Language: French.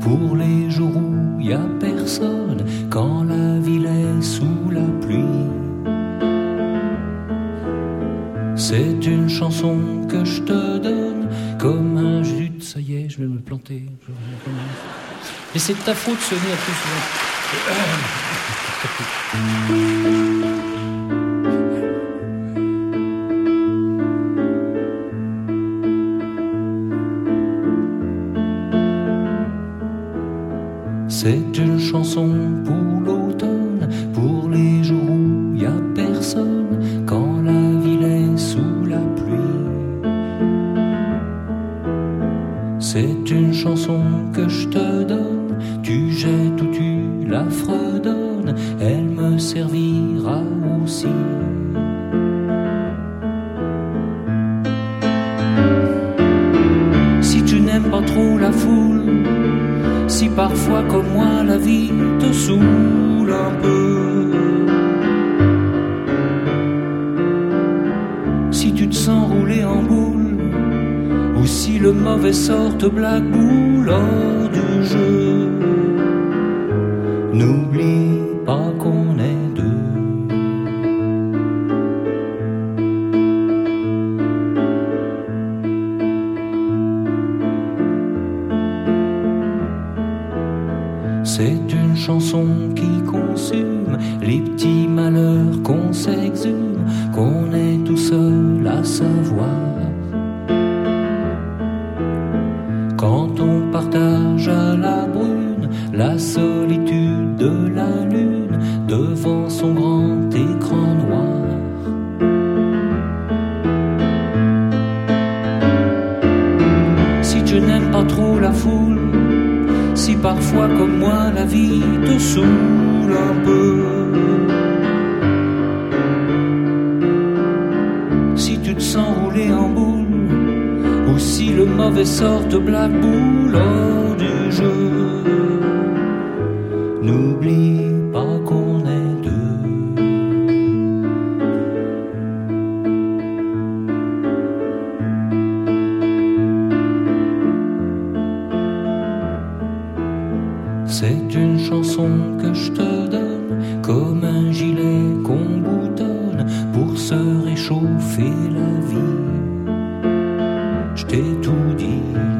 pour les jours où y a personne, quand la ville est sous la pluie. C'est une chanson que je te donne comme un jus. Ça y est, je vais me planter. Mais c'est de ta faute, Sonia, plus souvent. C'est une chanson pour l'automne, pour les jours où y a personne, quand la ville est sous la pluie. C'est une chanson que je te donne, tu jettes ou tu la fredonnes, elle me servira aussi. Si tu n'aimes pas trop la foule, si parfois comme moi la vie te saoule un peu, si tu te sens rouler en boule, ou si le mauvais sort te blackboule lors du jeu, n'oublie pas qu'on est deux. C'est une chanson qui consume les petits malheurs qu'on s'exhume, qu'on est tout seul à savoir. Quand on partage à la brune la solitude de la lune devant son grand écran noir. Si tu n'aimes pas trop la foule, si parfois comme moi la vie te saoule un peu, si tu te sens rouler en boule, ou si le mauvais sort te blackboule lors du jeu, n'oublie pas qu'on est deux. C'est une chanson que je te donne comme un gilet qu'on boutonne pour se réchauffer la vie. Je t'ai tout dit.